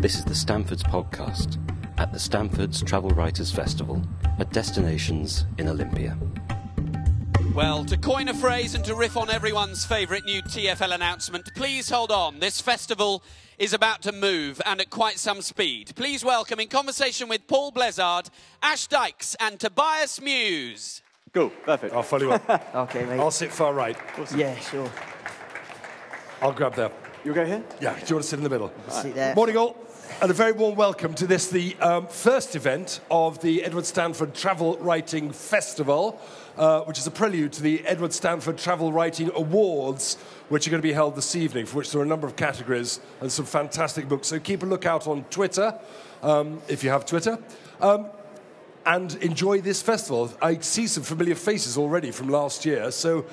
This is the Stamfords podcast at the Stamfords Travel Writers Festival at Destinations in Olympia. Well, to coin a phrase and to riff on everyone's favourite new TfL announcement, please hold on. This festival is about to move, and at quite some speed. Please welcome, in conversation with Paul Blezard, Ash Dykes and Tobias Muse. Cool, perfect. I'll follow you up. Okay, mate. I'll sit far right. Yeah, sure. I'll grab there. You'll go here? Yeah, do you want to sit in the middle? Sit there. Morning all, and a very warm welcome to this, the first event of the Edward Stanford Travel Writing Festival, which is a prelude to the Edward Stanford Travel Writing Awards, which are going to be held this evening, for which there are a number of categories and some fantastic books. So keep a lookout on Twitter, if you have Twitter, and enjoy this festival. I see some familiar faces already from last year, so...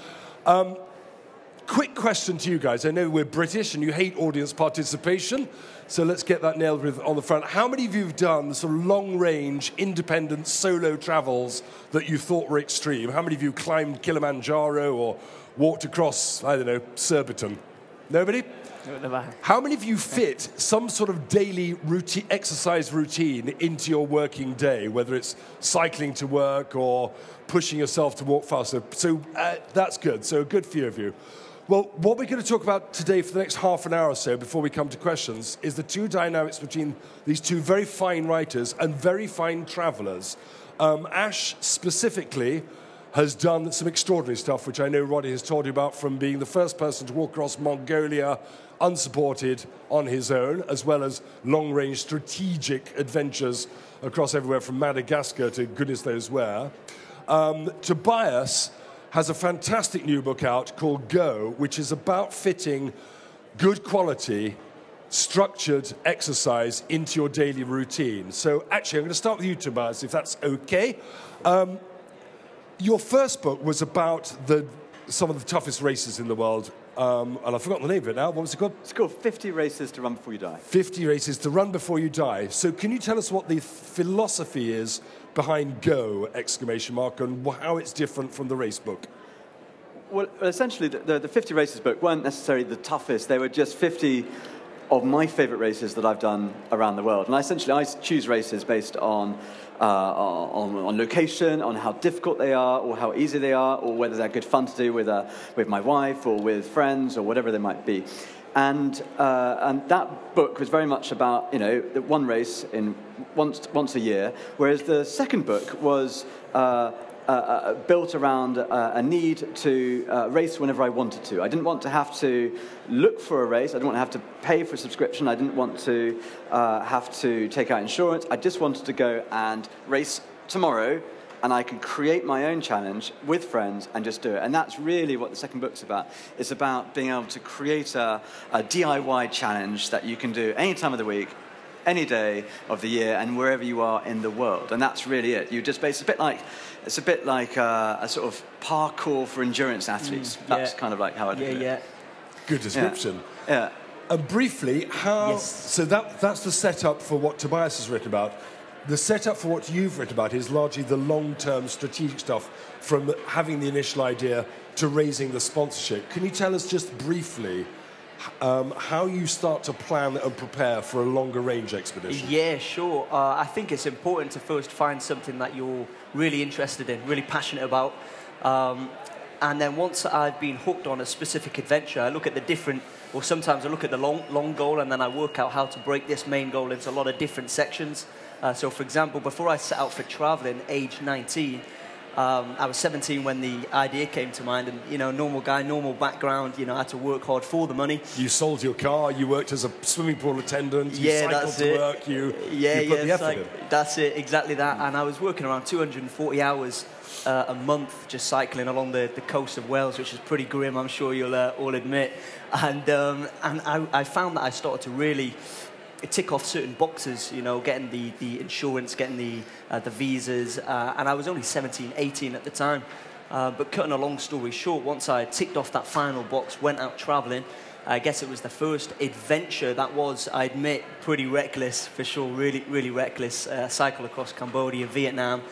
quick question to you guys. I know we're British and you hate audience participation, so let's get that nailed with on the front. How many of you have done sort of long-range, independent, solo travels that you thought were extreme? How many of you climbed Kilimanjaro or walked across, I don't know, Surbiton? Nobody? How many of you fit some sort of daily routine, exercise routine into your working day, whether it's cycling to work or pushing yourself to walk faster? So that's good. So a good few of you. Well, what we're going to talk about today for the next half an hour or so before we come to questions is the two dynamics between these two very fine writers and very fine travellers. Ash specifically has done some extraordinary stuff, which I know Roddy has told you about, from being the first person to walk across Mongolia unsupported on his own, as well as long-range strategic adventures across everywhere from Madagascar to goodness knows where. Tobias has a fantastic new book out called Go, which is about fitting good quality, structured exercise into your daily routine. So actually, I'm going to start with you, Tobias, if that's okay. Your first book was about some of the toughest races in the world, and I've forgotten the name of it now. What was it called? It's called 50 Races to Run Before You Die. 50 Races to Run Before You Die. So can you tell us what the philosophy is behind Go, ! And how it's different from the race book? Well, essentially, the 50 Races book weren't necessarily the toughest. They were just 50 of my favourite races that I've done around the world. And I choose races based on location, on how difficult they are, or how easy they are, or whether they're good fun to do with my wife or with friends or whatever they might be. And that book was very much about, the one race in once a year, whereas the second book was built around a need to race whenever I wanted to. I didn't want to have to look for a race. I didn't want to have to pay for a subscription. I didn't want to have to take out insurance. I just wanted to go and race tomorrow, and I could create my own challenge with friends and just do it. And that's really what the second book's about. It's about being able to create a DIY challenge that you can do any time of the week, any day of the year, and wherever you are in the world. And that's really it. You just it's a bit like a sort of parkour for endurance athletes. That's kind of like how I do it. Yeah. Good description. Yeah. And briefly, Yes. So that's the setup for what Tobias has written about. The setup for what you've written about is largely the long-term strategic stuff, from having the initial idea to raising the sponsorship. Can you tell us just briefly how you start to plan and prepare for a longer range expedition? Yeah, sure. I think it's important to first find something that you're really interested in, really passionate about. And then once I've been hooked on a specific adventure, I look at sometimes I look at the long goal, and then I work out how to break this main goal into a lot of different sections. So, for example, before I set out for traveling, age 19, I was 17 when the idea came to mind, and, normal guy, normal background, I had to work hard for the money. You sold your car, you worked as a swimming pool attendant, you cycled to work, you put the effort in. That's it, exactly that. And I was working around 240 hours a month just cycling along the coast of Wales, which is pretty grim, I'm sure you'll all admit. And I found that I started to really tick off certain boxes, getting the insurance, getting the visas, and I was only 17, 18 at the time. But cutting a long story short, once I ticked off that final box, went out traveling, I guess it was the first adventure that was, I admit, pretty reckless, for sure, really, really reckless. Cycle across Cambodia, Vietnam,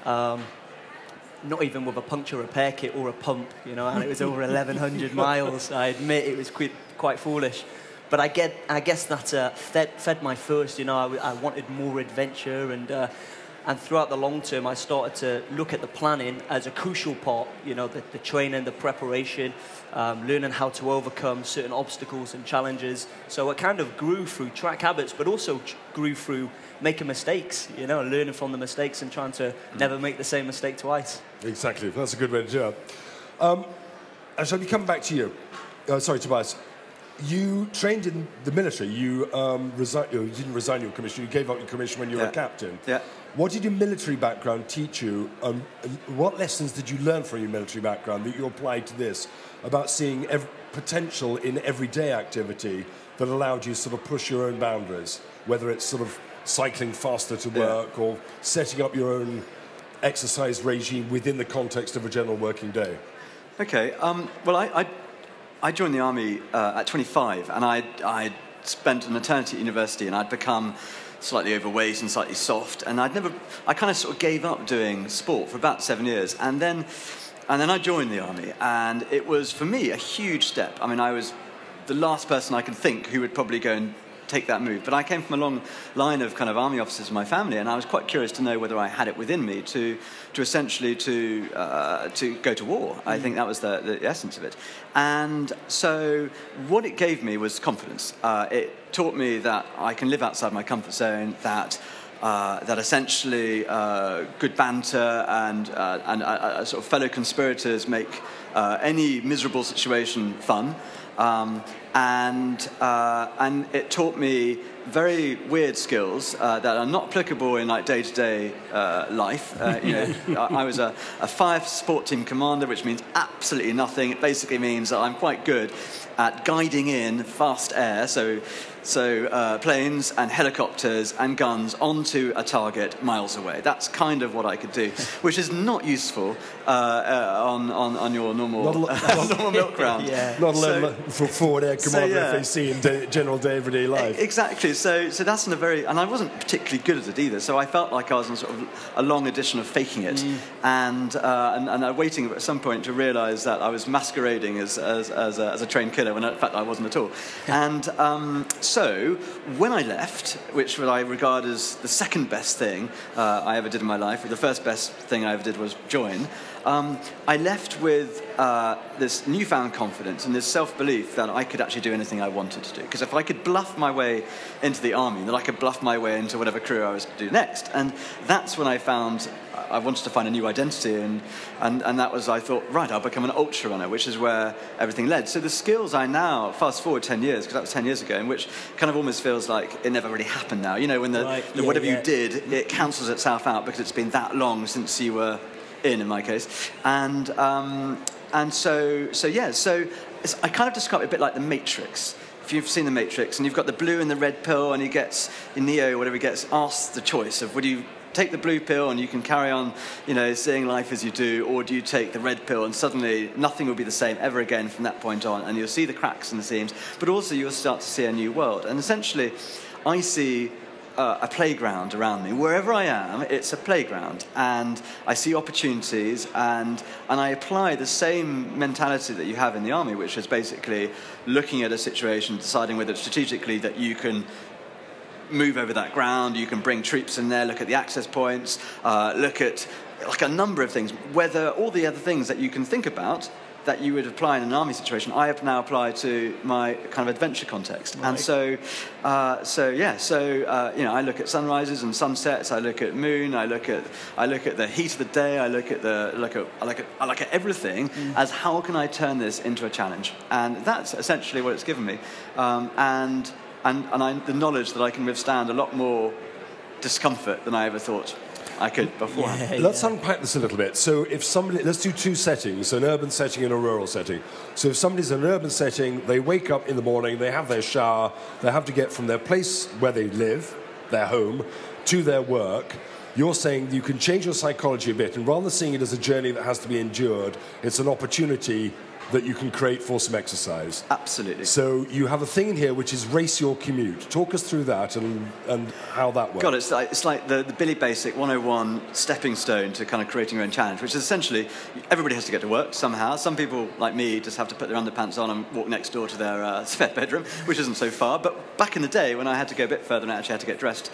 not even with a puncture repair kit or a pump, and it was over 1,100 miles. I admit it was quite foolish. But I guess that fed my thirst. You know, I wanted more adventure, and throughout the long term, I started to look at the planning as a crucial part. You know, the training, the preparation, learning how to overcome certain obstacles and challenges. So it kind of grew through track habits, but also grew through making mistakes. You know, learning from the mistakes and trying to never make the same mistake twice. Exactly. That's a good way to do it. And shall we come back to you? Sorry, Tobias. You trained in the military. You didn't resign your commission. You gave up your commission when you were a captain. Yeah. What did your military background teach you? What lessons did you learn from your military background that you applied to this about seeing potential in everyday activity that allowed you to sort of push your own boundaries, whether it's sort of cycling faster to work or setting up your own exercise regime within the context of a general working day? Okay. Well, I joined the army at 25, and I'd spent an eternity at university, and I'd become slightly overweight and slightly soft, and I kind of sort of gave up doing sport for about 7 years, and then I joined the army, and it was for me a huge step. I mean, I was the last person I could think who would probably go and take that move, but I came from a long line of kind of army officers in my family, and I was quite curious to know whether I had it within me to essentially to go to war. I think that was the essence of it, and so what it gave me was confidence. It taught me that I can live outside my comfort zone, that essentially good banter and sort of fellow conspirators make any miserable situation fun. And it taught me very weird skills that are not applicable in like day-to-day life. I was a fire sport team commander, which means absolutely nothing. It basically means that I'm quite good at guiding in fast air, so planes and helicopters and guns onto a target miles away. That's kind of what I could do, which is not useful on your normal normal milk round. Not alone for forward air commander FAC in general day everyday life. Exactly. So that's and I wasn't particularly good at it either. So I felt like I was in sort of a long edition of faking it, and waiting at some point to realise that I was masquerading as a trained killer when in fact I wasn't at all. And so when I left, which I regard as the second best thing I ever did in my life, the first best thing I ever did was join, I left with this newfound confidence and this self-belief that I could actually do anything I wanted to do. Because if I could bluff my way into the army, then I could bluff my way into whatever career I was to do next. And that's when I found I wanted to find a new identity, and that was, I thought, right, I'll become an ultra runner, which is where everything led. So the skills I now, fast forward 10 years, because that was 10 years ago, in which kind of almost feels like it never really happened now. You know, when whatever you did, it cancels itself out because it's been that long since you were in my case. And so I kind of describe it a bit like the Matrix. If you've seen the Matrix, and you've got the blue and the red pill, and Neo, whatever, he gets asked the choice of, would you take the blue pill and you can carry on, seeing life as you do, or do you take the red pill and suddenly nothing will be the same ever again from that point on, and you'll see the cracks in the seams, but also you'll start to see a new world. And essentially, I see a playground around me. Wherever I am, it's a playground, and I see opportunities, and I apply the same mentality that you have in the army, which is basically looking at a situation, deciding whether strategically that you can move over that ground, you can bring troops in there, look at the access points, look at like a number of things, whether all the other things that you can think about that you would apply in an army situation, I have now applied to my kind of adventure context. Right. And I look at sunrises and sunsets, I look at moon, I look at the heat of the day, I look at everything as how can I turn this into a challenge? And that's essentially what it's given me. And the knowledge that I can withstand a lot more discomfort than I ever thought I could beforehand. Let's unpack this a little bit. So let's do two settings, an urban setting and a rural setting. So if somebody's in an urban setting, they wake up in the morning, they have their shower, they have to get from their place where they live, their home, to their work. You're saying you can change your psychology a bit, and rather than seeing it as a journey that has to be endured, it's an opportunity that you can create for some exercise. Absolutely. So you have a thing in here which is Race Your Commute. Talk us through that and how that works. God, it's like the Billy Basic 101 stepping stone to kind of creating your own challenge, which is essentially everybody has to get to work somehow. Some people, like me, just have to put their underpants on and walk next door to their spare bedroom, which isn't so far. But back in the day when I had to go a bit further and I actually had to get dressed,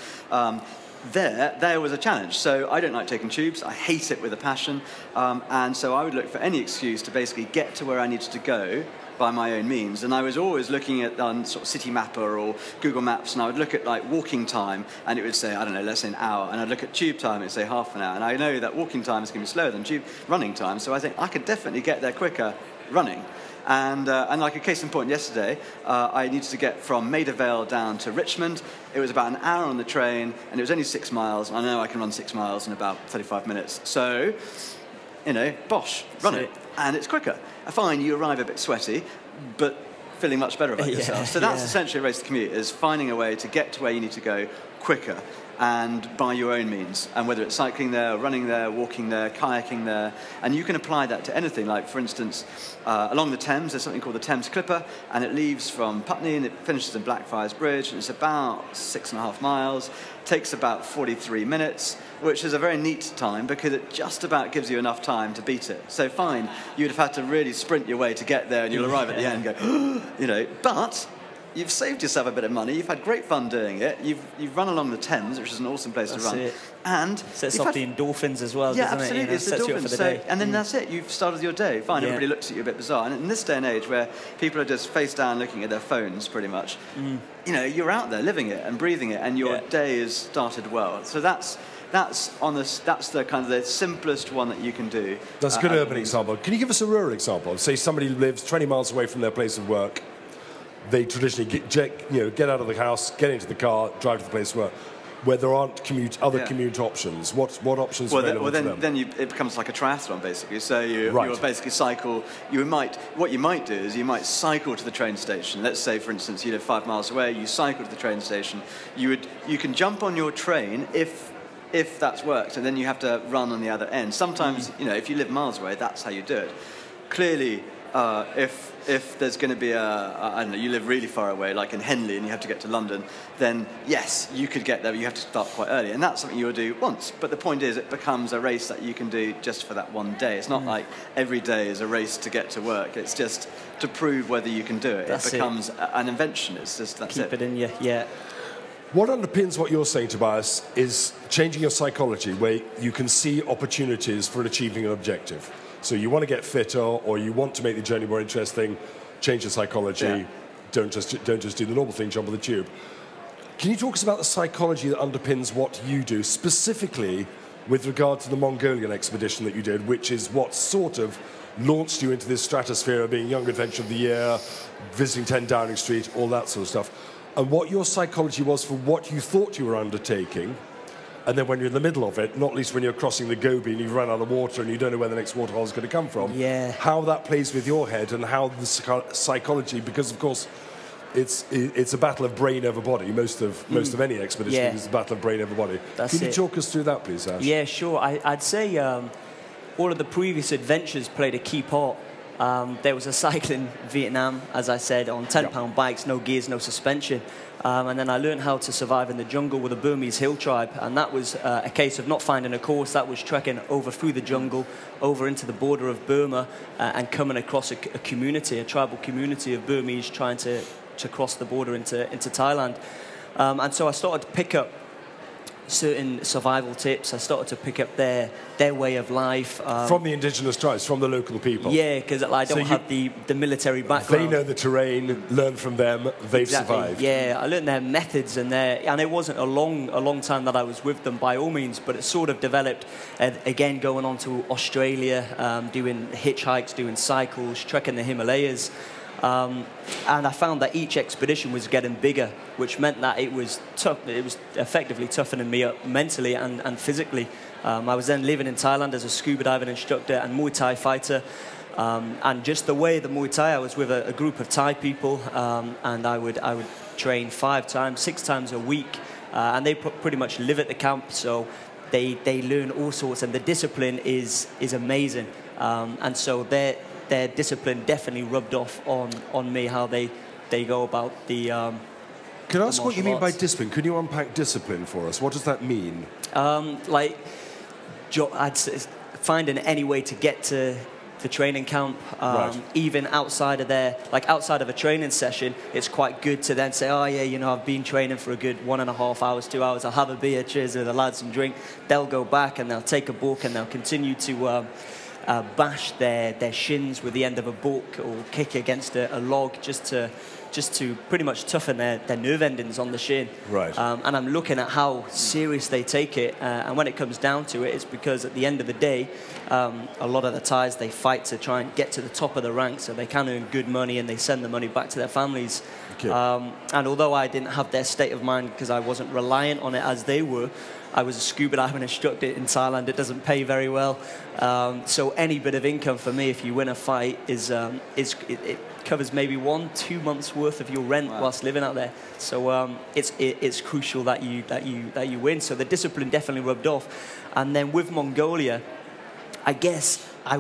there was a challenge. So I don't like taking tubes. I hate it with a passion. And so I would look for any excuse to basically get to where I needed to go by my own means. And I was always looking at sort of City Mapper or Google Maps, and I would look at like walking time, and it would say, I don't know, let's say an hour. And I'd look at tube time, and it'd say half an hour. And I know that walking time is going to be slower than tube running time. So I think I could definitely get there quicker running. And like a case in point, yesterday, I needed to get from Maida Vale down to Richmond. It was about an hour on the train, and it was only 6 miles. I know I can run 6 miles in about 35 minutes. So, bosh, run it. And it's quicker. Fine, you arrive a bit sweaty, but feeling much better about yourself. So that's essentially Race the Commute, is finding a way to get to where you need to go quicker and by your own means. And whether it's cycling there, running there, walking there, kayaking there, and you can apply that to anything. Like, for instance, along the Thames, there's something called the Thames Clipper, and it leaves from Putney and it finishes in Blackfriars Bridge, and it's about 6.5 miles, takes about 43 minutes, which is a very neat time because it just about gives you enough time to beat it. So fine, you'd have had to really sprint your way to get there, and you'll arrive at the end and go, but you've saved yourself a bit of money. You've had great fun doing it. You've run along the Thames, which is an awesome place to run. It. And sets off the endorphins as well, yeah, doesn't absolutely. it? It's the sets you up for the day. And then that's it. You've started your day. Fine, everybody looks at you a bit bizarre. And in this day and age where people are just face down looking at their phones pretty much, you're out there living it and breathing it, and your day has started well. So that's the kind of the simplest one that you can do. That's a good urban example. Can you give us a rural example? Say somebody lives 20 miles away from their place of work. They traditionally get out of the house, get into the car, drive to the place of work, where there aren't other commute options. What options are available to them? Then it becomes like a triathlon, basically. So you basically cycle. What you might do is you might cycle to the train station. Let's say, for instance, you live 5 miles away. You cycle to the train station. You can jump on your train if that's worked, and then you have to run on the other end. Sometimes, if you live miles away, that's how you do it. Clearly, if there's going to be I don't know, you live really far away, like in Henley, and you have to get to London, then yes, you could get there, but you have to start quite early, and that's something you'll do once. But the point is, it becomes a race that you can do just for that one day. It's not like every day is a race to get to work. It's just to prove whether you can do it. It becomes an invention. It's just Keep it in you, yeah. What underpins what you're saying, Tobias, is changing your psychology, where you can see opportunities for achieving an objective. So you want to get fitter, or you want to make the journey more interesting, change your psychology. Yeah. Don't just do the normal thing, jump on the tube. Can you talk us about the psychology that underpins what you do, specifically with regard to the Mongolian expedition that you did, which is what sort of launched you into this stratosphere of being Young Adventure of the Year, visiting 10 Downing Street, all that sort of stuff, and what your psychology was for what you thought you were undertaking. And then when you're in the middle of it, not least when you're crossing the Gobi and you've run out of water and you don't know where the next waterhole is going to come from, how that plays with your head and how the psychology, because of course it's a battle of brain over body. Most of any expedition is a battle of brain over body. Can you talk us through that, please, Ash? Yeah, sure. I'd say all of the previous adventures played a key part. There was a cycle in Vietnam, as I said, on 10-pound bikes, no gears, no suspension. And then I learned how to survive in the jungle with a Burmese hill tribe. And that was a case of not finding a course. That was trekking over through the jungle, over into the border of Burma, and coming across a community, a tribal community of Burmese trying to cross the border into Thailand. And so I started to pick up certain survival tips. I started to pick up their way of life. From the indigenous tribes, from the local people? Yeah, because I don't have the military background. They know the terrain, learn from them, they've survived. Yeah, I learned their methods and it wasn't a long time that I was with them by all means, but it sort of developed, again, going on to Australia, doing hitchhikes, doing cycles, trekking the Himalayas. And I found that each expedition was getting bigger, which meant that it was tough. It was effectively toughening me up mentally and physically. I was then living in Thailand as a scuba diving instructor and Muay Thai fighter. And just the way the Muay Thai, I was with a group of Thai people, and I would train 6 times a week. And they pretty much live at the camp, so they learn all sorts, and the discipline is amazing. And so their discipline definitely rubbed off on me, how they go about the. Can I ask what you mean by arts. discipline? Can you unpack discipline for us? What does that mean? I'd say finding any way to get to the training camp, Right. even outside of outside of a training session, it's quite good to then say, oh yeah, you know, I've been training for a good 1.5 hours, 2 hours, I'll have a beer, cheers with the lads and drink. They'll go back and they'll take a book and they'll continue to bash their shins with the end of a book or kick against a log just to pretty much toughen their nerve endings on the shin. Right. And I'm looking at how serious they take it. And when it comes down to it, it's because at the end of the day, a lot of the Thais, they fight to try and get to the top of the ranks so they can earn good money and they send the money back to their families. Okay. And although I didn't have their state of mind because I wasn't reliant on it as they were, I was a scuba diving instructor in Thailand. It doesn't pay very well. So any bit of income for me, if you win a fight, it covers maybe 1-2 months worth of your rent whilst living out there. So it's crucial that you win. So the discipline definitely rubbed off. And then with Mongolia, I guess I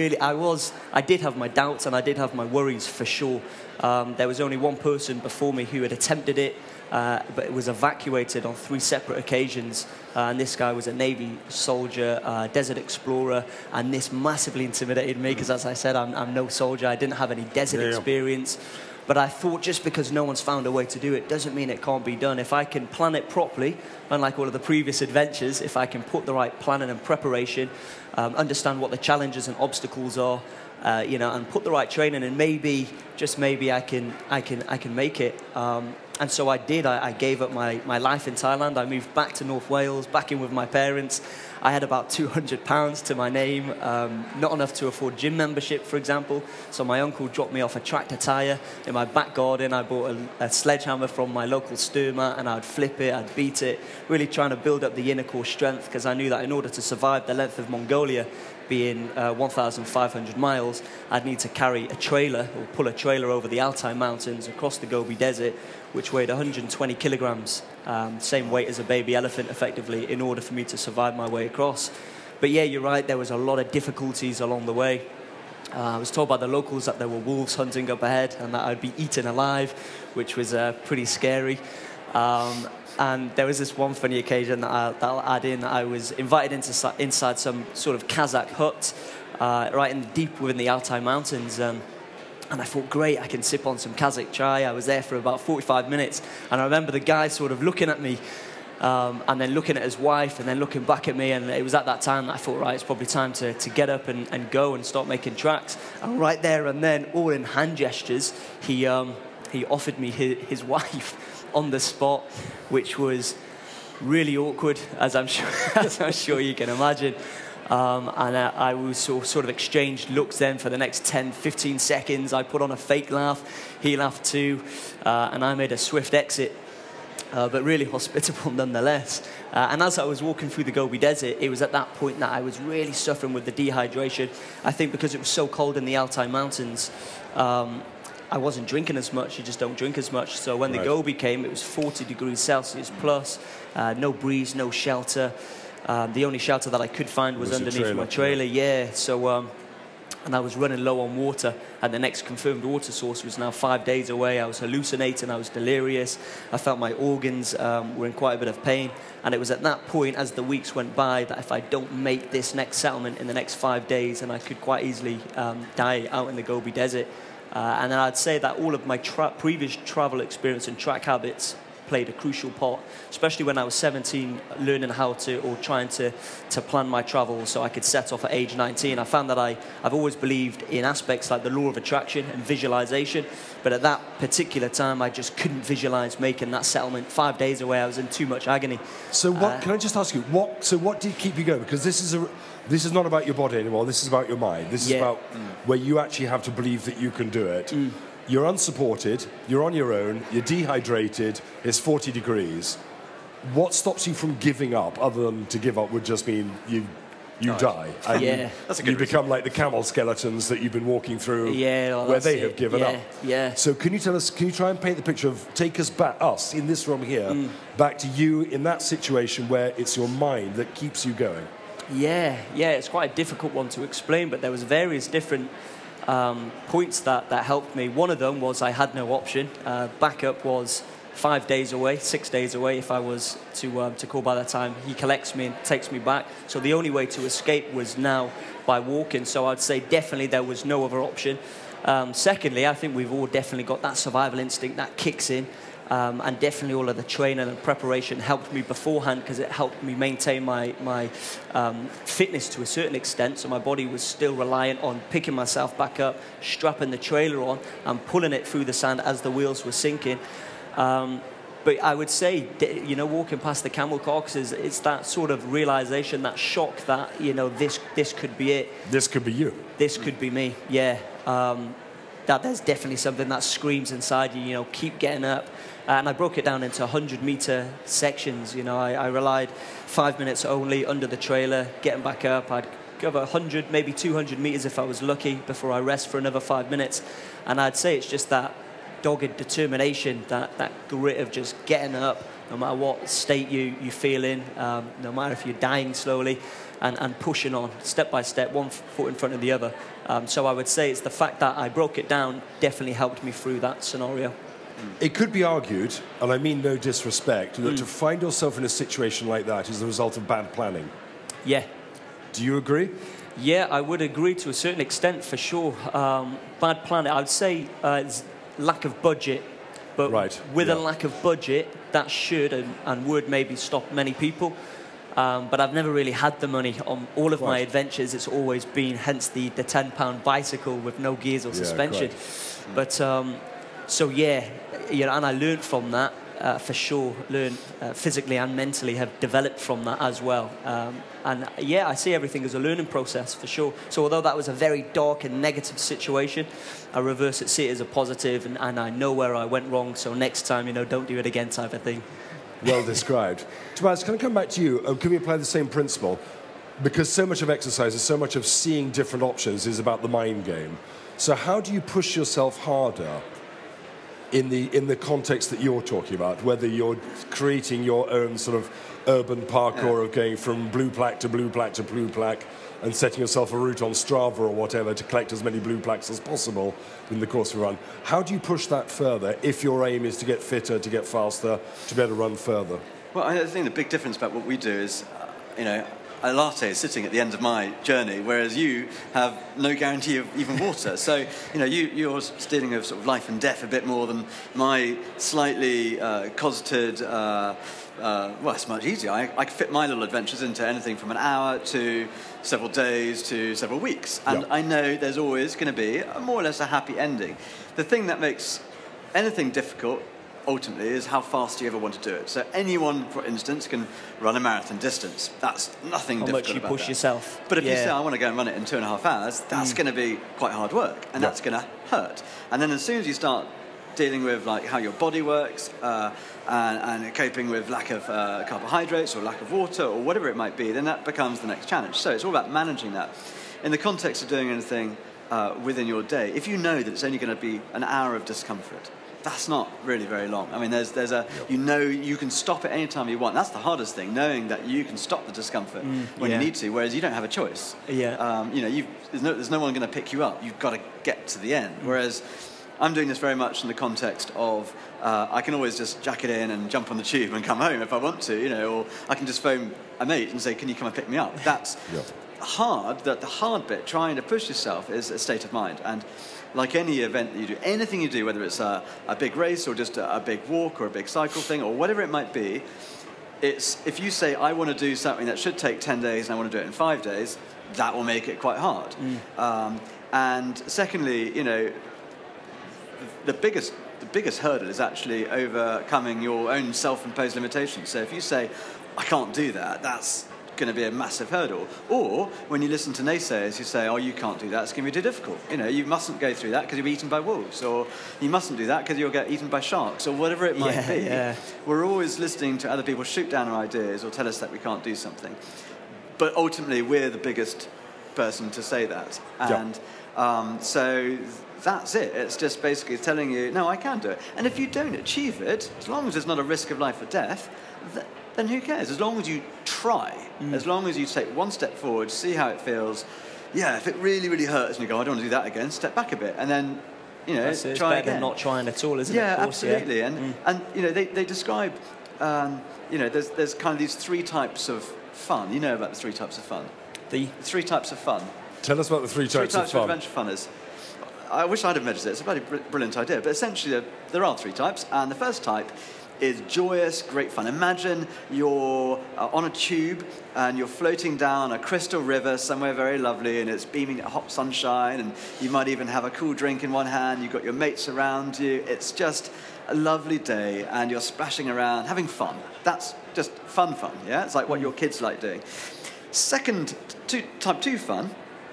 did have my doubts and I did have my worries for sure. There was only one person before me who had attempted it, but it was evacuated on 3 separate occasions. And this guy was a Navy soldier, desert explorer, and this massively intimidated me because, as I said, I'm no soldier. I didn't have any desert experience. But I thought just because no one's found a way to do it doesn't mean it can't be done. If I can plan it properly, unlike all of the previous adventures, if I can put the right planning and preparation, understand what the challenges and obstacles are, and put the right training, and maybe, just maybe, I can make it. And so I did. I gave up my life in Thailand. I moved back to North Wales, back in with my parents. I had about £200 to my name, not enough to afford gym membership, for example. So my uncle dropped me off a tractor tyre in my back garden. I bought a sledgehammer from my local Sturma, and I'd flip it, I'd beat it, really trying to build up the inner core strength, because I knew that in order to survive the length of Mongolia, being 1,500 miles, I'd need to carry a trailer or pull a trailer over the Altai Mountains across the Gobi Desert, which weighed 120 kilograms, same weight as a baby elephant, effectively, in order for me to survive my way across. But yeah, you're right, there was a lot of difficulties along the way. I was told by the locals that there were wolves hunting up ahead and that I'd be eaten alive, which was pretty scary. And there was this one funny occasion that I'll add in. I was invited inside some sort of Kazakh hut right in deep within the Altai Mountains. And I thought, great, I can sip on some Kazakh chai. I was there for about 45 minutes. And I remember the guy sort of looking at me and then looking at his wife and then looking back at me. And it was at that time that I thought, right, it's probably time to get up and go and start making tracks. And right there and then, all in hand gestures, he offered me his wife on the spot, which was really awkward, as I'm sure you can imagine. And I was sort of exchanged looks then for the next 10-15 seconds. I put on a fake laugh, he laughed too, and I made a swift exit, but really hospitable nonetheless. And as I was walking through the Gobi Desert, it was at that point that I was really suffering with the dehydration. I think because it was so cold in the Altai Mountains, I wasn't drinking as much. You just don't drink as much. So when the Gobi came, it was 40 degrees Celsius plus, no breeze, no shelter. The only shelter that I could find was underneath my trailer. Yeah. So, and I was running low on water, and the next confirmed water source was now 5 days away. I was hallucinating. I was delirious. I felt my organs were in quite a bit of pain. And it was at that point, as the weeks went by, that if I don't make this next settlement in the next 5 days, then I could quite easily die out in the Gobi Desert. And then I'd say that all of my previous travel experience and track habits played a crucial part, especially when I was 17, learning how to, or trying to plan my travel so I could set off at age 19. I found that I've always believed in aspects like the law of attraction and visualization, but at that particular time, I just couldn't visualize making that settlement. 5 days away, I was in too much agony. So what, can I just ask you, what did keep you going? Because this is not about your body anymore, this is about your mind. This is about where you actually have to believe that you can do it. You're unsupported, you're on your own, you're dehydrated, it's 40 degrees. What stops you from giving up, other than to give up would just mean you die? And that's a good you become like the camel skeletons that you've been walking through where they have given up. Yeah. So can you try and paint the picture of, take us back, us in this room here, back to you in that situation where it's your mind that keeps you going? Yeah, it's quite a difficult one to explain, but there was various different points that helped me. One of them was I had no option. Backup was 5 days away, 6 days away if I was to call by that time. He collects me and takes me back. So the only way to escape was now by walking. So I'd say definitely there was no other option. Secondly, I think we've all definitely got that survival instinct that kicks in. And definitely all of the training and preparation helped me beforehand, because it helped me maintain my fitness to a certain extent. So my body was still reliant on picking myself back up, strapping the trailer on and pulling it through the sand as the wheels were sinking. But I would say, you know, walking past the camel carcasses, it's that sort of realization, that shock that, you know, this could be it. This could be you. This could be me, yeah. That there's definitely something that screams inside you, you know, keep getting up. And I broke it down into 100-meter sections. You know, I relied 5 minutes only under the trailer, getting back up. I'd cover 100, maybe 200 meters if I was lucky, before I rest for another 5 minutes. And I'd say it's just that dogged determination, that grit of just getting up, no matter what state you feel in, no matter if you're dying slowly, and pushing on step by step, one foot in front of the other. So I would say it's the fact that I broke it down definitely helped me through that scenario. It could be argued, and I mean no disrespect, that to find yourself in a situation like that is the result of bad planning. Yeah. Do you agree? Yeah, I would agree to a certain extent, for sure. Bad planning, I would say it's lack of budget. But with a lack of budget, that should and would maybe stop many people. But I've never really had the money on all of my adventures. It's always been, hence the £10 bicycle with no gears or suspension. But so yeah, you know, and I learned from that for sure. Learned physically and mentally, have developed from that as well. And yeah, I see everything as a learning process for sure. So although that was a very dark and negative situation, I reverse it, see it as a positive, and I know where I went wrong. So next time, you know, don't do it again, type of thing. Well described. Tobias, can I come back to you? Can we apply the same principle? Because so much of exercise, so much of seeing different options is about the mind game. So how do you push yourself harder in the context that you're talking about, whether you're creating your own sort of urban parkour of going from blue plaque to blue plaque to blue plaque and setting yourself a route on Strava or whatever to collect as many blue plaques as possible in the course of a run? How do you push that further if your aim is to get fitter, to get faster, to be able to run further? Well, I think the big difference about what we do is, you know, a latte is sitting at the end of my journey, whereas you have no guarantee of even water. So, you know, you're dealing with sort of life and death a bit more than my slightly cosseted. Well, it's much easier. I can fit my little adventures into anything from an hour to several days to several weeks. And I know there's always going to be more or less a happy ending. The thing that makes anything difficult ultimately is how fast you ever want to do it. So anyone, for instance, can run a marathon distance. That's nothing difficult about that. How much you push yourself. But if you say, I want to go and run it in 2.5 hours, that's going to be quite hard work, and that's going to hurt. And then as soon as you start dealing with like how your body works and coping with lack of carbohydrates or lack of water or whatever it might be, then that becomes the next challenge. So it's all about managing that. In the context of doing anything within your day, if you know that it's only going to be an hour of discomfort, that's not really very long. I mean, there's a, you know, you can stop it any time you want. That's the hardest thing, knowing that you can stop the discomfort when you need to, whereas you don't have a choice. You know, there's no one going to pick you up. You've got to get to the end. Whereas I'm doing this very much in the context of I can always just jack it in and jump on the tube and come home if I want to, you know, or I can just phone a mate and say, can you come and pick me up? That's hard. The hard bit, trying to push yourself, is a state of mind. And like any event that you do, anything you do, whether it's a big race or just a big walk or a big cycle thing or whatever it might be, it's if you say, I want to do something that should take 10 days and I want to do it in 5 days, that will make it quite hard. And secondly, you know, the biggest hurdle is actually overcoming your own self-imposed limitations. So if you say, I can't do that, that's going to be a massive hurdle. Or when you listen to naysayers who say, oh, you can't do that, it's going to be too difficult. You know, you mustn't go through that because you'll be eaten by wolves, or you mustn't do that because you'll get eaten by sharks, or whatever it might be. We're always listening to other people shoot down our ideas or tell us that we can't do something. But ultimately, we're the biggest person to say that. And so that's it. It's just basically telling you, no, I can do it. And if you don't achieve it, as long as there's not a risk of life or death, then who cares? As long as you try, as long as you take one step forward, see how it feels, yeah, if it really, really hurts and you go, I don't want to do that again, step back a bit. And then, you know, It's try better again. than not trying at all, isn't it? Yeah, Of course, absolutely. yeah. And you know, they describe, you know, there's kind of these 3 types of fun. You know about the 3 types of fun. The 3 types of fun. Tell us about the 3 types of fun. Adventure funners. I wish I'd have measured it. It's a bloody brilliant idea. But essentially, there are 3 types. And the first type is joyous, great fun. Imagine you're on a tube and you're floating down a crystal river somewhere very lovely, and it's beaming hot sunshine, and you might even have a cool drink in one hand. You've got your mates around you. It's just a lovely day, and you're splashing around, having fun. That's just fun, yeah? It's like what your kids like doing. Second, type 2 fun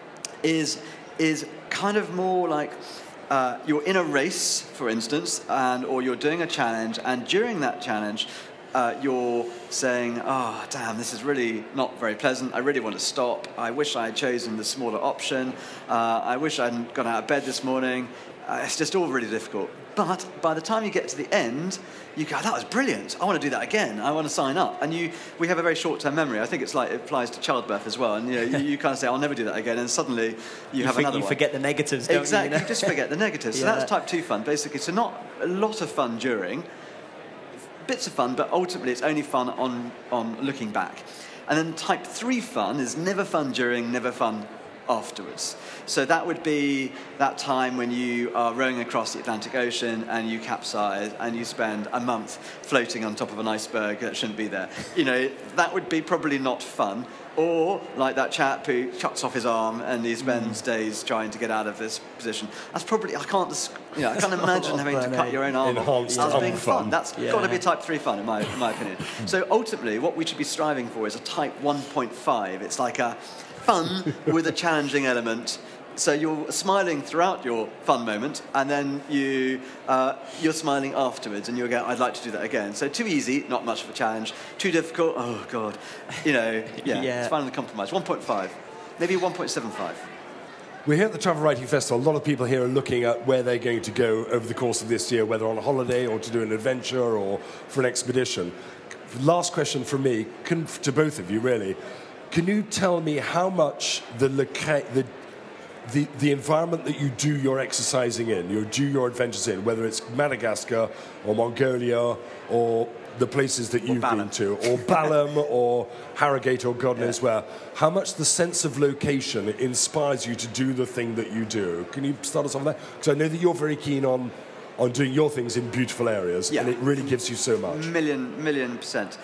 is kind of more like you're in a race, for instance, or you're doing a challenge, and during that challenge, you're saying, oh, damn, this is really not very pleasant. I really want to stop. I wish I had chosen the smaller option. I wish I hadn't gone out of bed this morning. It's just all really difficult. But by the time you get to the end, you go, that was brilliant. I want to do that again. I want to sign up. And we have a very short-term memory. I think it applies to childbirth as well. And you kind of say, I'll never do that again. And suddenly you have another one. You forget the negatives, don't exactly. you? You just forget the negatives. So that's type 2 fun, basically. So not a lot of fun during, bits of fun, but ultimately it's only fun on looking back. And then type 3 fun is never fun during, never fun afterwards. So that would be that time when you are rowing across the Atlantic Ocean and you capsize and you spend a month floating on top of an iceberg that shouldn't be there. You know, that would be probably not fun. Or like that chap who cuts off his arm and he spends days trying to get out of this position. That's probably, I can't imagine having to cut your own arm off as being fun. That's got to be type 3 fun, in my opinion. So ultimately, what we should be striving for is a type 1.5. It's like a fun with a challenging element. So you're smiling throughout your fun moment, and then you're smiling afterwards, and you'll go, I'd like to do that again. So too easy, not much of a challenge. Too difficult, oh God. You know, it's finding the compromise. 1.5, maybe 1.75. We're here at the Travel Writing Festival. A lot of people here are looking at where they're going to go over the course of this year, whether on a holiday or to do an adventure or for an expedition. Last question from me, to both of you, really. Can you tell me how much the environment that you do your exercising in, you do your adventures in, whether it's Madagascar or Mongolia or the places that you've been to, or Balam or Harrogate or God knows where, how much the sense of location inspires you to do the thing that you do? Can you start us off with that? Because I know that you're very keen on doing your things in beautiful areas, and it really gives you so much. Million percent.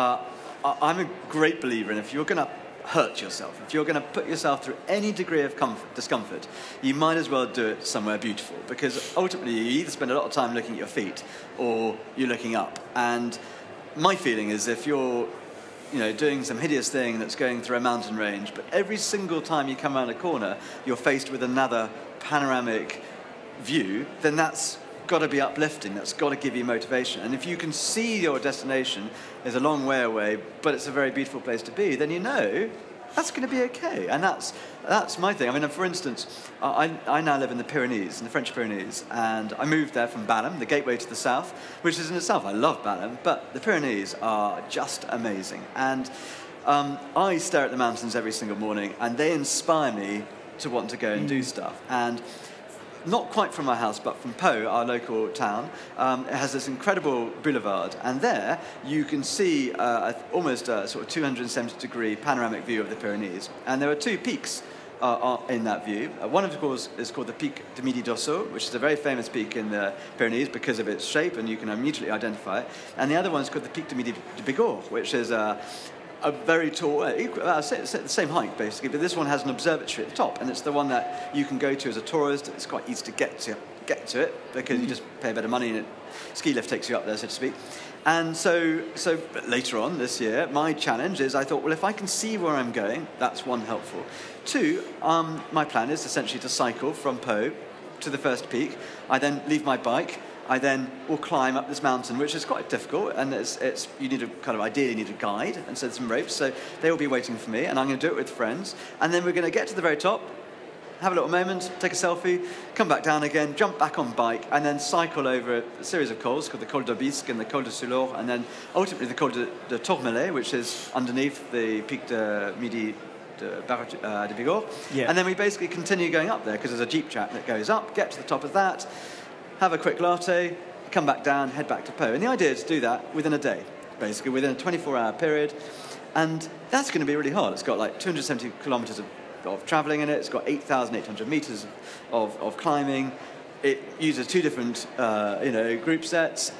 I'm a great believer in, if you're going to hurt yourself, if you're going to put yourself through any degree of discomfort, you might as well do it somewhere beautiful, because ultimately you either spend a lot of time looking at your feet or you're looking up. And my feeling is, if you're doing some hideous thing that's going through a mountain range, but every single time you come around a corner you're faced with another panoramic view, then that's got to be uplifting. That's got to give you motivation. And if you can see your destination is a long way away, but it's a very beautiful place to be, then you know that's going to be okay. And that's my thing. I mean, for instance, I now live in the Pyrenees, in the French Pyrenees, and I moved there from Balam, the gateway to the south, which is in itself, I love Balam, but the Pyrenees are just amazing. And I stare at the mountains every single morning, and they inspire me to want to go and do stuff. And not quite from my house, but from Pau, our local town, it has this incredible boulevard, and there you can see almost a sort of 270-degree panoramic view of the Pyrenees. And there are 2 peaks in that view. One, of course, is called the Pic de Midi d'Ossau, which is a very famous peak in the Pyrenees because of its shape, and you can immediately identify it. And the other one is called the Pic de Midi de Bigorre, which is a very tall, it's the same height basically, but this one has an observatory at the top, and it's the one that you can go to as a tourist. It's quite easy to get to it because you just pay a bit of money and ski lift takes you up there, so to speak. And so later on this year, my challenge is, I thought, well, if I can see where I'm going, that's one, helpful. 2, my plan is essentially to cycle from Pau to the first peak. I then leave my bike. I then will climb up this mountain, which is quite difficult, and you need ideally need a guide, and so there's some ropes, so they will be waiting for me, and I'm going to do it with friends, and then we're going to get to the very top, have a little moment, take a selfie, come back down again, jump back on bike, and then cycle over a series of cols called the Col d'Aubisque and the Col de Soulor, and then ultimately the Col de Tourmalet, which is underneath the Pic de Midi de Bigorre. Yeah. And then we basically continue going up there because there's a jeep track that goes up, get to the top of that, have a quick latte, come back down, head back to Pau. And the idea is to do that within a day, basically within a 24-hour period. And that's going to be really hard. It's got like 270 kilometers of traveling in it. It's got 8,800 meters of climbing. It uses 2 different, group sets,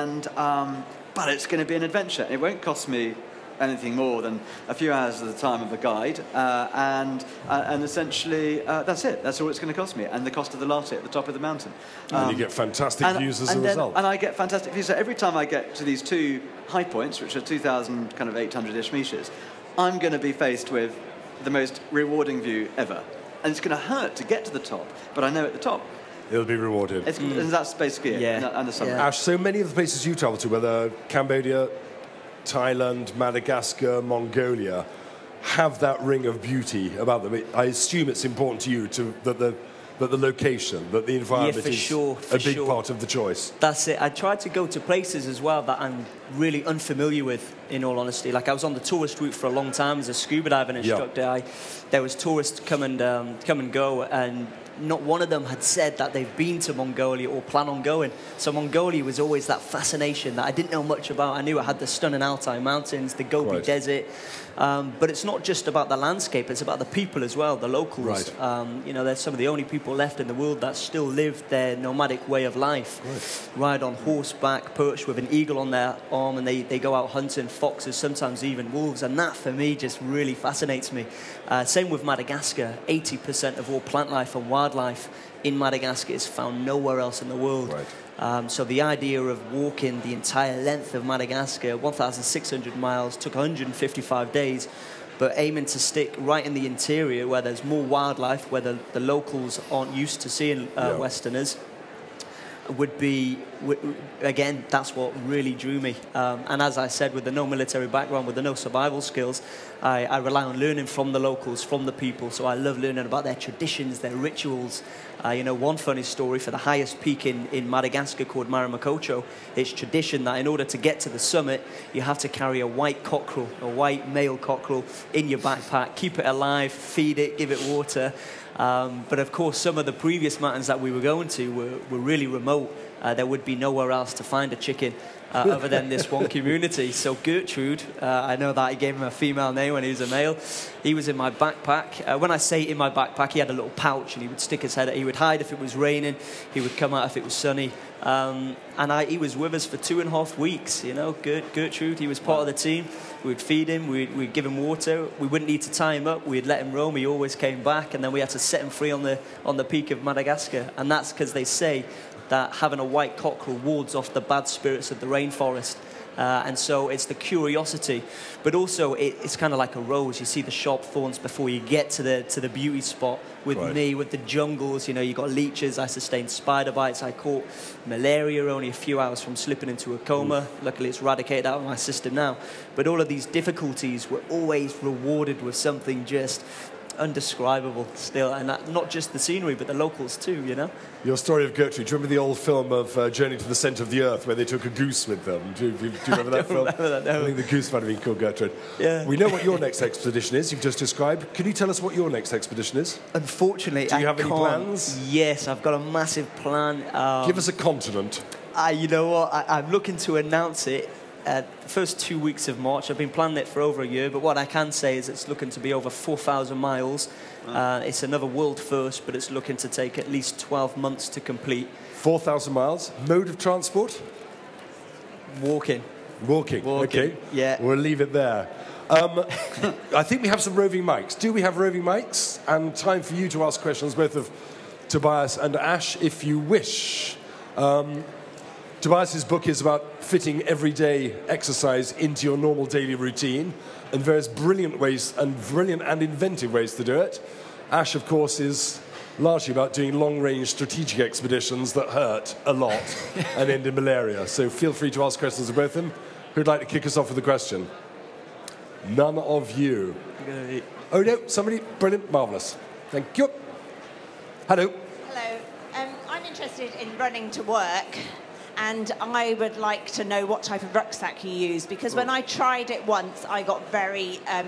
but it's going to be an adventure. It won't cost me anything more than a few hours of the time of the guide, and essentially that's it. That's all it's going to cost me, and the cost of the latte at the top of the mountain. And you get fantastic views as a result. And I get fantastic views. So every time I get to these 2 high points, which are 2,800-ish meters, I'm going to be faced with the most rewarding view ever, and it's going to hurt to get to the top. But I know at the top, it'll be rewarded. and that's basically it. Yeah. And the summary. Ash, so many of the places you travel to, whether Cambodia, Thailand, Madagascar, Mongolia, have that ring of beauty about them. I assume it's important to you that the location, that the environment is a big part of the choice. That's it. I try to go to places as well that I'm really unfamiliar with, in all honesty. Like I was on the tourist route for a long time as a scuba diving instructor. There was tourists come and go, and not one of them had said that they've been to Mongolia or plan on going. So Mongolia was always that fascination that I didn't know much about. I knew it had the stunning Altai Mountains, the Gobi Desert. But it's not just about the landscape, it's about the people as well, the locals. Right. They're some of the only people left in the world that still live their nomadic way of life. Ride on horseback, perched with an eagle on their arm, and they go out hunting foxes, sometimes even wolves. And that, for me, just really fascinates me. Same with Madagascar. 80% of all plant life and wildlife in Madagascar is found nowhere else in the world. Right. So the idea of walking the entire length of Madagascar, 1,600 miles, took 155 days, but aiming to stick right in the interior where there's more wildlife, where the locals aren't used to seeing Westerners, would be, again, that's what really drew me. And as I said, with the no military background, with the no survival skills, I rely on learning from the locals, from the people. So I love learning about their traditions, their rituals. One funny story, for the highest peak in Madagascar called Maramakocho, it's tradition that in order to get to the summit, you have to carry a white cockerel, a white male cockerel, in your backpack, keep it alive, feed it, give it water. But of course, some of the previous mountains that we were going to were really remote. There would be nowhere else to find a chicken other than this one community. So Gertrude, I know that I gave him a female name when he was a male. He was in my backpack. When I say in my backpack, he had a little pouch and he would stick his head out. He would hide if it was raining. He would come out if it was sunny. He was with us for 2.5 weeks. Gertrude, he was part of the team. We'd feed him, we'd give him water. We wouldn't need to tie him up. We'd let him roam. He always came back, and then we had to set him free on the peak of Madagascar. And that's because they say that having a white cockerel wards off the bad spirits of the rainforest. And so it's the curiosity, but also it's kind of like a rose. You see the sharp thorns before you get to the beauty spot. With me, with the jungles, you got leeches. I sustained spider bites. I caught malaria only a few hours from slipping into a coma. Luckily, it's eradicated out of my system now. But all of these difficulties were always rewarded with something just undescribable still, and not just the scenery but the locals too. Your story of Gertrude, do you remember the old film of Journey to the Centre of the Earth where they took a goose with them? Do you remember that film? Remember that, no. I think the goose might have been called Gertrude. Yeah. We know what your next expedition is, you've just described. Can you tell us what your next expedition is? Unfortunately, do you have any plans? Yes, I've got a massive plan. Give us a continent. You know what, I'm looking to announce it the first 2 weeks of March. I've been planning it for over a year, but what I can say is it's looking to be over 4,000 miles. It's another world first, but it's looking to take at least 12 months to complete. 4,000 miles. Mode of transport? Walking. Okay. Yeah. We'll leave it there. I think we have some roving mics. Do we have roving mics? And time for you to ask questions, both of Tobias and Ash, if you wish. Tobias's book is about fitting everyday exercise into your normal daily routine, and various brilliant and inventive ways to do it. Ash, of course, is largely about doing long-range strategic expeditions that hurt a lot and end in malaria. So feel free to ask questions of both of them. Who'd like to kick us off with a question? None of you. Oh, no, somebody. Brilliant, marvellous. Thank you. Hello. Hello. I'm interested in running to work, and I would like to know what type of rucksack you use, because when I tried it once, I got very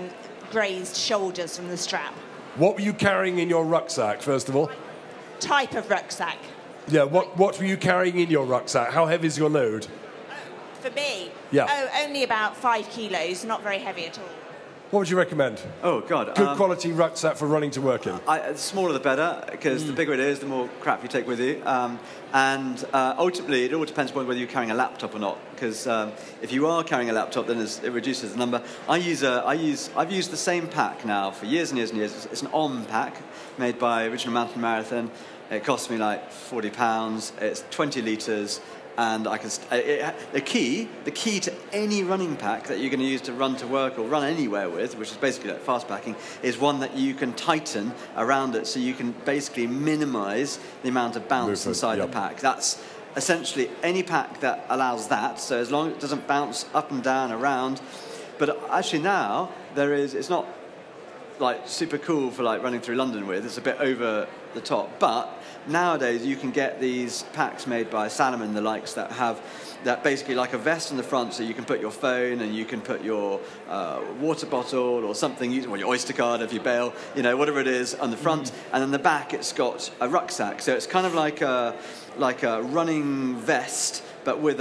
grazed shoulders from the strap. What were you carrying in your rucksack, first of all? Type of rucksack. Yeah, what were you carrying in your rucksack? How heavy is your load? For me? Yeah. Oh, only about 5 kilos, not very heavy at all. What would you recommend? Oh, God. Good quality rucksack for running to work in. The smaller the better, because the bigger it is, the more crap you take with you. Ultimately, it all depends on whether you're carrying a laptop or not. Because if you are carrying a laptop, then it reduces the number. I've used the same pack now for years and years and years. It's an OM pack made by Original Mountain Marathon. It cost me like £40. It's 20 litres. And the key to any running pack that you're going to use to run to work or run anywhere with, which is basically like fast packing, is one that you can tighten around it, so you can basically minimise the amount of bounce inside the pack. That's essentially any pack that allows that. So as long as it doesn't bounce up and down around, but actually now it's not like super cool for like running through London with. It's a bit over the top, but nowadays you can get these packs made by Salomon, the likes, that have that basically like a vest on the front, so you can put your phone and you can put your water bottle or something, or your Oyster card if you bail, whatever it is, on the front, and then the back it's got a rucksack, so it's kind of like a running vest, but with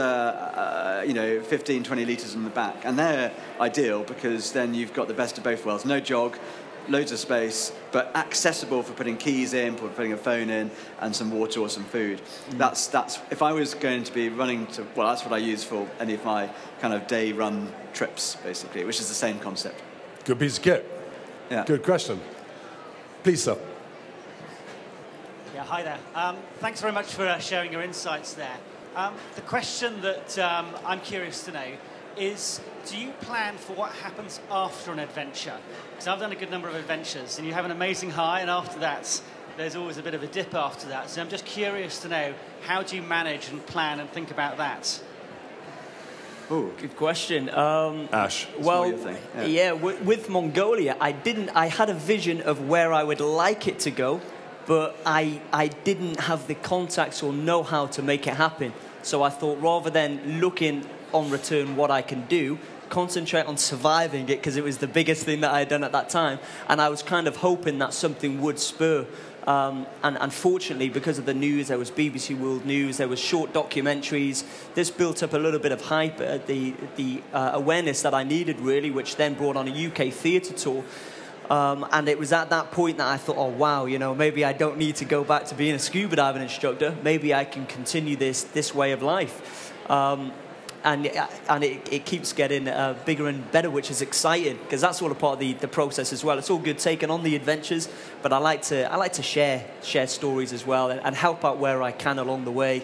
15, 20 litres in the back, and they're ideal because then you've got the best of both worlds. No jog, loads of space, but accessible for putting keys in, for putting a phone in, and some water or some food. That's if I was going to be running to, well, that's what I use for any of my kind of day run trips, basically, which is the same concept. Good piece of kit. Yeah. Good question. Please, sir. Yeah, hi there. Thanks very much for sharing your insights there. The question that I'm curious to know is, do you plan for what happens after an adventure? Because I've done a good number of adventures, and you have an amazing high, and after that, there's always a bit of a dip after that. So I'm just curious to know, how do you manage and plan and think about that? Oh, good question. Ash. Well, with Mongolia, I had a vision of where I would like it to go, but I didn't have the contacts or know-how to make it happen. So I thought, rather than looking on return what I can do, concentrate on surviving it, because it was the biggest thing that I had done at that time, and I was kind of hoping that something would spur. And unfortunately, because of the news, there was BBC World News, there was short documentaries. This built up a little bit of hype, the awareness that I needed, really, which then brought on a UK theatre tour. And it was at that point that I thought, oh, wow, maybe I don't need to go back to being a scuba diving instructor. Maybe I can continue this way of life. And it keeps getting bigger and better, which is exciting, because that's all a part of the process as well. It's all good taking on the adventures, but I like to share stories as well, and help out where I can along the way.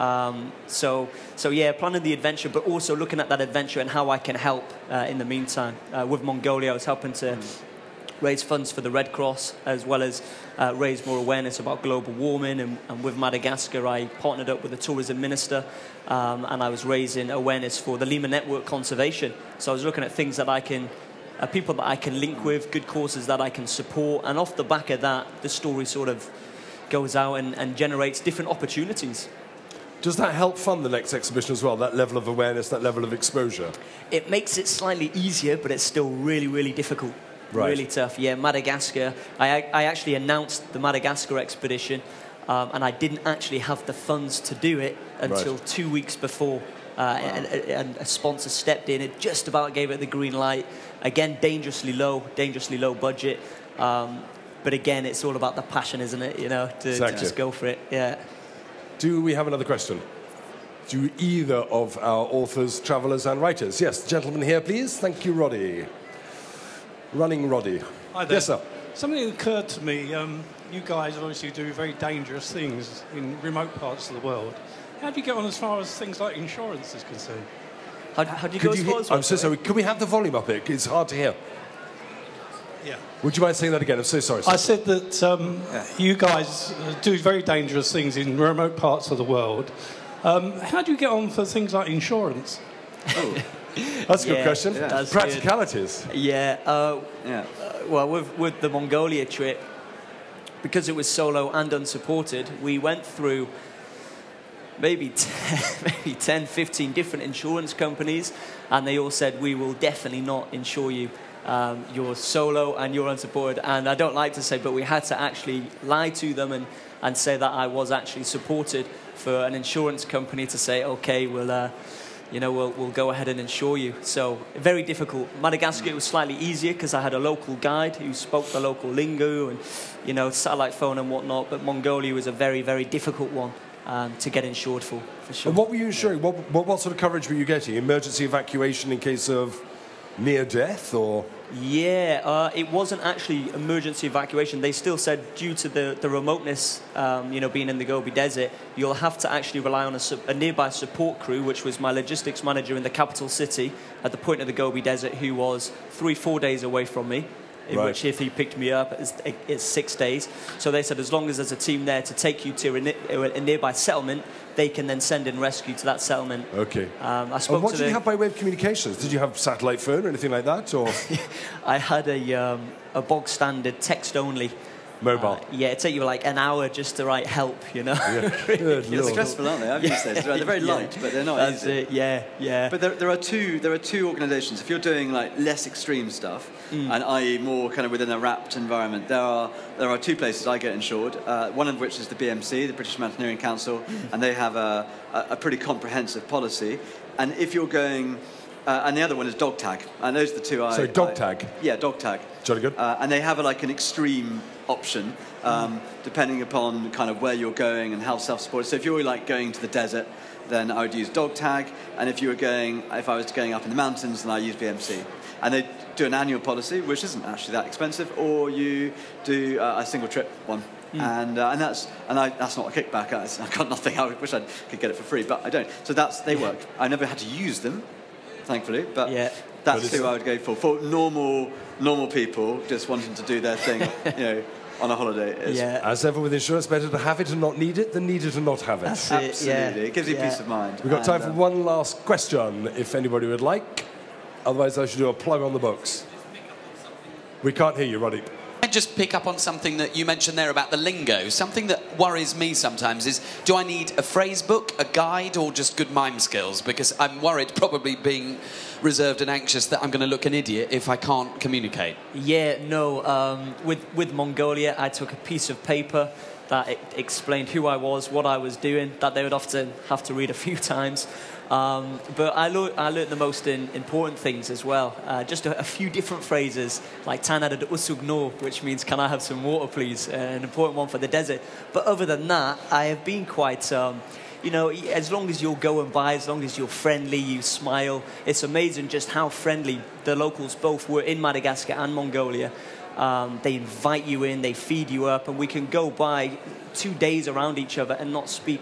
So yeah, planning the adventure, but also looking at that adventure and how I can help in the meantime. With Mongolia, I was helping to raise funds for the Red Cross, as well as raise more awareness about global warming. And with Madagascar, I partnered up with the tourism minister, and I was raising awareness for the Lemur Network conservation. So I was looking at things that I can, people that I can link with, good causes that I can support, and off the back of that, the story sort of goes out and generates different opportunities. Does that help fund the next exhibition as well, that level of awareness, that level of exposure? It makes it slightly easier, but it's still really, really difficult. Right. Really tough. Yeah, Madagascar. I actually announced the Madagascar expedition, and I didn't actually have the funds to do it until 2 weeks before. And a sponsor stepped in. It just about gave it the green light. Again, dangerously low budget. But again, it's all about the passion, isn't it? To just go for it. Yeah. Do we have another question? Do either of our authors, travellers and writers? Yes, the gentleman here, please. Thank you, Roddy. Running Roddy. Hi there. Yes, sir. Something occurred to me. You guys obviously do very dangerous things in remote parts of the world. How do you get on as far as things like insurance is concerned? How do you go as far as... I'm so sorry. Can we have the volume up here? It's hard to hear. Yeah. Would you mind saying that again? I'm so sorry. I said that you guys do very dangerous things in remote parts of the world. How do you get on for things like insurance? Oh. That's a good question. Yeah. Practicalities. Good. Yeah. Well, with the Mongolia trip, because it was solo and unsupported, we went through maybe 10, 15 different insurance companies, and they all said, we will definitely not insure you. you're solo and you're unsupported. And I don't like to say, but we had to actually lie to them and say that I was actually supported for an insurance company to say, okay, we'll go ahead and insure you. So very difficult. Madagascar was slightly easier because I had a local guide who spoke the local lingo and, satellite phone and whatnot. But Mongolia was a very, very difficult one to get insured for sure. And what were you insuring? What sort of coverage were you getting? Emergency evacuation in case of near death, or? Yeah, it wasn't actually emergency evacuation. They still said due to the remoteness, being in the Gobi Desert, you'll have to actually rely on a nearby support crew, which was my logistics manager in the capital city at the point of the Gobi Desert, who was 3-4 days away from me. In which, if he picked me up, it's 6 days. So they said as long as there's a team there to take you to a nearby settlement, they can then send in rescue to that settlement. Okay. I spoke and what did you have by way of communications? Did you have satellite phone or anything like that, or? I had a bog standard text only. Mobile. It'd take you like an hour just to write help, Yeah. They're stressful, aren't they? I've used those. They're very light, but they're not That's easy. it. Yeah. But there are two organisations. If you're doing like less extreme stuff, and i.e. more kind of within a wrapped environment, there are two places I get insured. One of which is the BMC, the British Mountaineering Council, and they have a pretty comprehensive policy. And if you're going, and the other one is Dog Tag, and those are the two. Dog Tag. Yeah, Dog Tag. Jolly good. And they have an extreme option, depending upon kind of where you're going and how self-supported. So if you're like going to the desert, then I would use Dog Tag. And if I was going up in the mountains, then I use BMC. And they do an annual policy, which isn't actually that expensive, or you do a single trip one. And that's not a kickback. I've got nothing. I wish I could get it for free, but I don't. So they work. I never had to use them, thankfully, but that's who I would go for normal people just wanting to do their thing, on a holiday. As ever with insurance, better to have it and not need it than need it and not have it. That's Absolutely. It gives you peace of mind. We've got time for one last question, if anybody would like. Otherwise, I should do a plug on the books. We can't hear you, Roddy. I just pick up on something that you mentioned there about the lingo. Something that worries me sometimes is, do I need a phrase book, a guide, or just good mime skills? Because I'm worried, probably being reserved and anxious, that I'm going to look an idiot if I can't communicate. Yeah, no. With Mongolia, I took a piece of paper that explained who I was, what I was doing, that they would often have to read a few times. But I learned the most important things as well. Just a few different phrases, like Tanada Usugno, which means, can I have some water, please? An important one for the desert. But other than that, I have been quite... as long as you're going by, as long as you're friendly, you smile. It's amazing just how friendly the locals both were in Madagascar and Mongolia. They invite you in, they feed you up, and we can go by 2 days around each other and not speak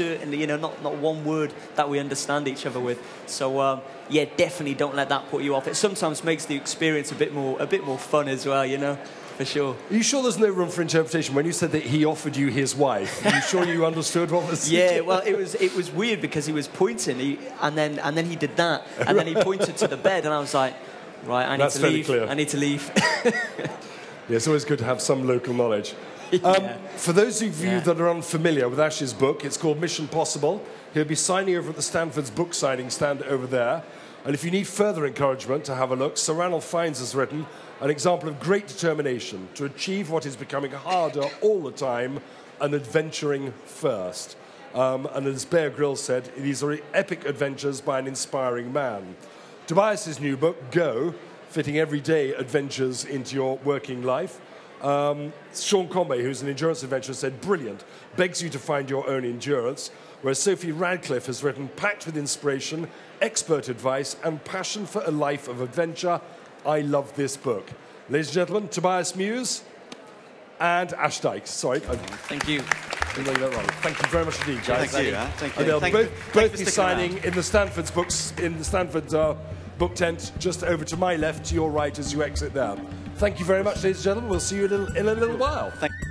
not one word that we understand each other with. So definitely don't let that put you off. It sometimes makes the experience a bit more fun as well, for sure. Are you sure there's no room for interpretation? When you said that he offered you his wife, are you sure you understood what was? Yeah, well, it was weird because he was pointing, and then he did that, and then he pointed to the bed, and I was like, right, I need to leave. Clear. I need to leave. Yeah, it's always good to have some local knowledge. For those of you that are unfamiliar with Ash's book, it's called Mission Possible. He'll be signing over at the Stanford's book signing stand over there. And if you need further encouragement to have a look, Sir Ranulph Fiennes has written an example of great determination to achieve what is becoming harder all the time, and adventuring first. And as Bear Grylls said, these are epic adventures by an inspiring man. Tobias's new book, Go, fitting everyday adventures into your working life. Sean Conway, who's an endurance adventurer, said, brilliant, begs you to find your own endurance. Whereas Sophie Radcliffe has written, packed with inspiration, expert advice, and passion for a life of adventure. I love this book. Ladies and gentlemen, Tobias Muse and Ash Dykes. Sorry. Thank you. Thank you very much indeed, guys. Thank you. Thank you. And they'll both be signing around in the Stanford's books, in the Stanford book tent, just over to my left, to your right as you exit there. Thank you very much, ladies and gentlemen. We'll see you in a little while. Thank you.